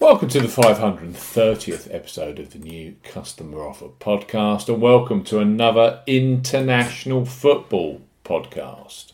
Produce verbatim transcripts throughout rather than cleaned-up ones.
Welcome to the five hundred thirtieth episode of the New Customer Offer podcast, and welcome to another international football podcast.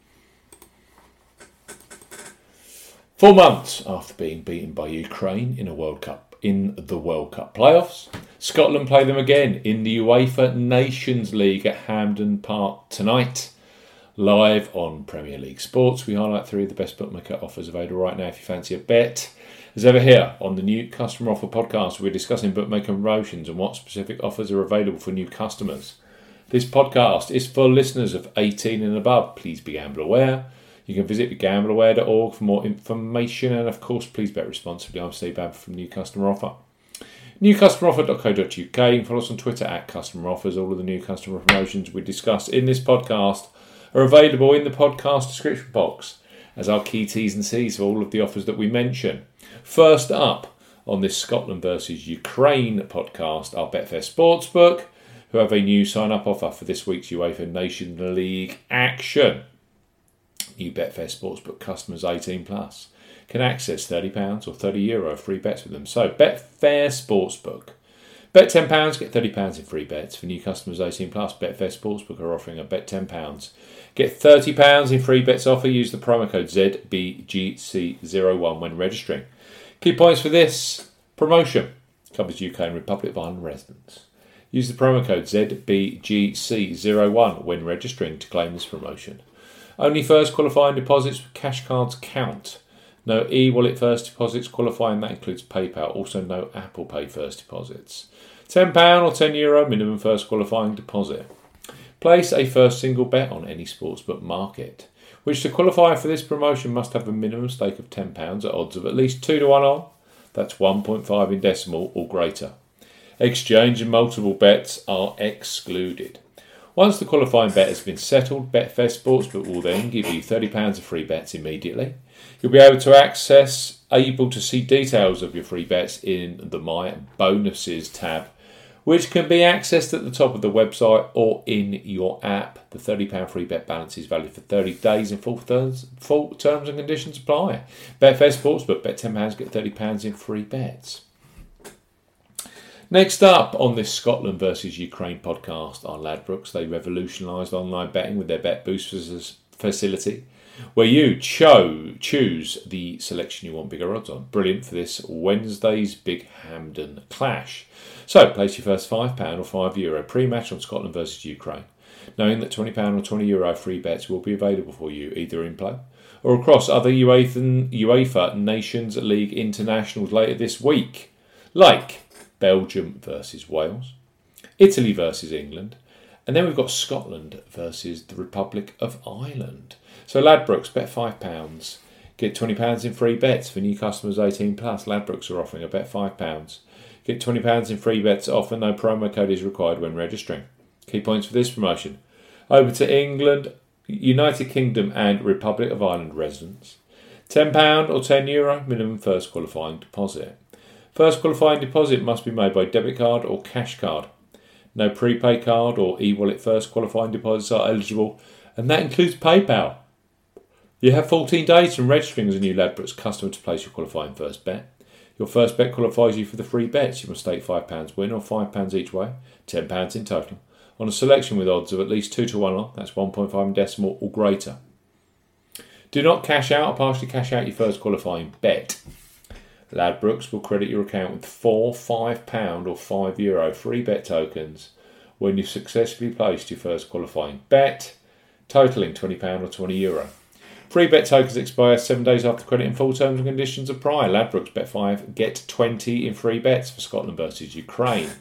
Four months after being beaten by Ukraine in a World Cup in the World Cup playoffs, Scotland play them again in the UEFA Nations League at Hampden Park tonight. Live on Premier League Sports, we highlight three of the best bookmaker offers available right now if you fancy a bet. As ever here on the New Customer Offer podcast, we're discussing bookmaker promotions and what specific offers are available for new customers. This podcast is for listeners of eighteen and above. Please be gamble aware. You can visit gamble aware dot org for more information, and of course, please bet responsibly. I'm Steve Bamford from New Customer Offer. new customer offer dot co dot uk. You can follow us on Twitter at Customer Offers. All of the new customer promotions we discuss in this podcast are available in the podcast description box as our key T's and C's for all of the offers that we mention. First up on this Scotland versus Ukraine podcast are Betfair Sportsbook, who have a new sign-up offer for this week's UEFA Nations League action. New Betfair Sportsbook customers eighteen plus can access thirty pounds or thirty euro free bets with them. So Betfair Sportsbook. Bet ten pounds, get thirty pounds in free bets. For new customers eighteen plus, Betfair Sportsbook are offering a bet ten pounds. Get thirty pounds in free bets offer. Use the promo code Z B G C zero one when registering. Key points for this promotion. Covers U K and Republic of Ireland residents. Use the promo code Z B G C zero one when registering to claim this promotion. Only first qualifying deposits with cash cards count. No e-wallet first deposits qualifying, that includes PayPal. Also no Apple Pay first deposits. ten pounds or ten euro minimum first qualifying deposit. Place a first single bet on any sportsbook market, which to qualify for this promotion must have a minimum stake of ten pounds at odds of at least two to one on. That's one point five in decimal or greater. Exchange and multiple bets are excluded. Once the qualifying bet has been settled, Betfair Sportsbook will then give you thirty pounds of free bets immediately. You'll be able to access, able to see details of your free bets in the My Bonuses tab, which can be accessed at the top of the website or in your app. The thirty pounds free bet balance is valid for thirty days and full terms, full terms and conditions apply. Betfair Sportsbook, bet ten pounds, get thirty pounds in free bets. Next up on this Scotland versus Ukraine podcast are Ladbrokes. They revolutionised online betting with their Bet Boost facility, where you cho- choose the selection you want bigger odds on. Brilliant for this Wednesday's big Hampden clash. So, place your first five pounds or five euro pre-match on Scotland versus Ukraine, knowing that twenty pounds or twenty euro free bets will be available for you either in play or across other UEFA, UEFA Nations League internationals later this week, like Belgium versus Wales, Italy versus England, and then we've got Scotland versus the Republic of Ireland. So Ladbrokes, bet five pounds, get twenty pounds in free bets. For new customers eighteen plus, Ladbrokes are offering a bet five pounds. Get twenty pounds in free bets off, and no promo code is required when registering. Key points for this promotion. Over to England, United Kingdom and Republic of Ireland residents. ten pounds or ten euro minimum first qualifying deposit. First qualifying deposit must be made by debit card or cash card. No prepaid card or e-wallet first qualifying deposits are eligible, and that includes PayPal. You have fourteen days from registering as a new Ladbrokes customer to place your qualifying first bet. Your first bet qualifies you for the free bets. You must stake five pounds win or five pounds each way, ten pounds in total, on a selection with odds of at least two to one on, that's one point five in decimal or greater. Do not cash out or partially cash out your first qualifying bet. Ladbrokes will credit your account with four five pounds or five euro free bet tokens when you've successfully placed your first qualifying bet, totaling twenty pounds or twenty euro. Free bet tokens expire seven days after credit and full terms and conditions apply. Ladbrokes, bet five, get twenty in free bets for Scotland versus Ukraine.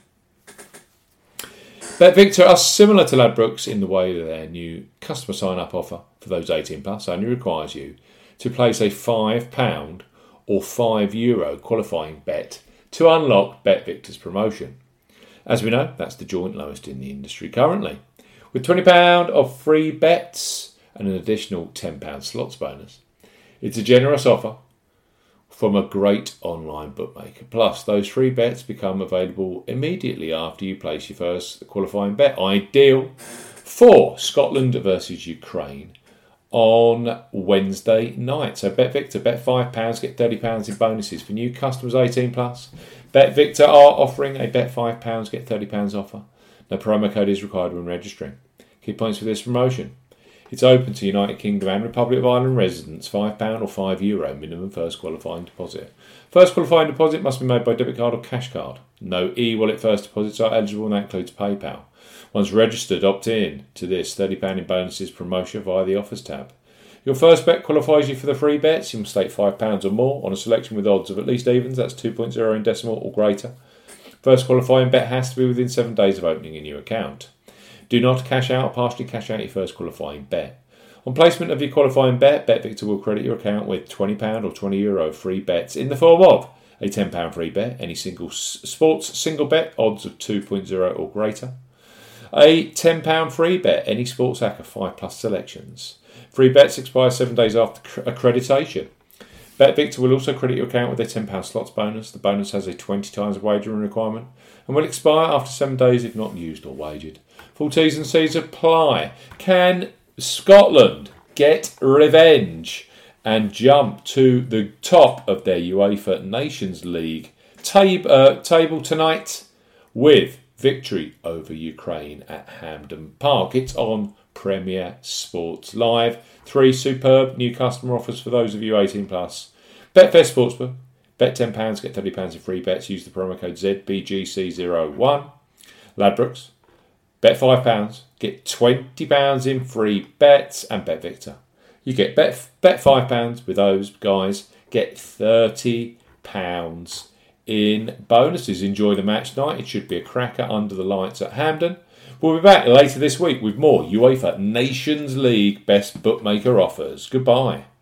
BetVictor are similar to Ladbrokes in the way that their new customer sign-up offer for those eighteen plus only requires you to place a five pounds or five euro qualifying bet to unlock BetVictor's promotion. As we know, that's the joint lowest in the industry currently. With twenty pounds of free bets and an additional ten pounds slots bonus. It's a generous offer from a great online bookmaker. Plus, those free bets become available immediately after you place your first qualifying bet. Ideal for Scotland versus Ukraine on Wednesday night. So BetVictor, bet five pounds, get thirty pounds in bonuses. For new customers eighteen plus, BetVictor are offering a bet five pounds, get thirty pounds offer. No promo code is required when registering. Key points for this promotion. It's open to United Kingdom and Republic of Ireland residents, five pounds or five euro minimum first qualifying deposit. First qualifying deposit must be made by debit card or cash card. No e-wallet first deposits are eligible, and that includes PayPal. Once registered, opt in to this thirty pounds in bonuses promotion via the offers tab. Your first bet qualifies you for the free bets. You must stake five pounds or more on a selection with odds of at least evens, that's two point oh in decimal or greater. First qualifying bet has to be within seven days of opening a new account. Do not cash out or partially cash out your first qualifying bet. On placement of your qualifying bet, BetVictor will credit your account with twenty pounds or twenty euro free bets in the form of a ten pounds free bet, any single sports single bet, odds of two point oh or greater. A ten pounds free bet, any sports hacker five plus selections. Free bets expire seven days after accreditation. BetVictor will also credit your account with a ten pounds slots bonus. The bonus has a twenty times wagering requirement and will expire after seven days if not used or wagered. Full T's and C's apply. Can Scotland get revenge and jump to the top of their UEFA Nations League tab- uh, table tonight with victory over Ukraine at Hampden Park? It's on Premier Sports Live. Three superb new customer offers for those of you eighteen plus. Betfair Sportsbook. Bet ten pounds, get thirty pounds in free bets. Use the promo code Z B G C zero one. Ladbrokes. Bet five pounds, get twenty pounds in free bets. And BetVictor. You get bet, bet five pounds with those guys. Get thirty pounds in bonuses. Enjoy the match tonight. It should be a cracker under the lights at Hampden. We'll be back later this week with more UEFA Nations League best bookmaker offers. Goodbye.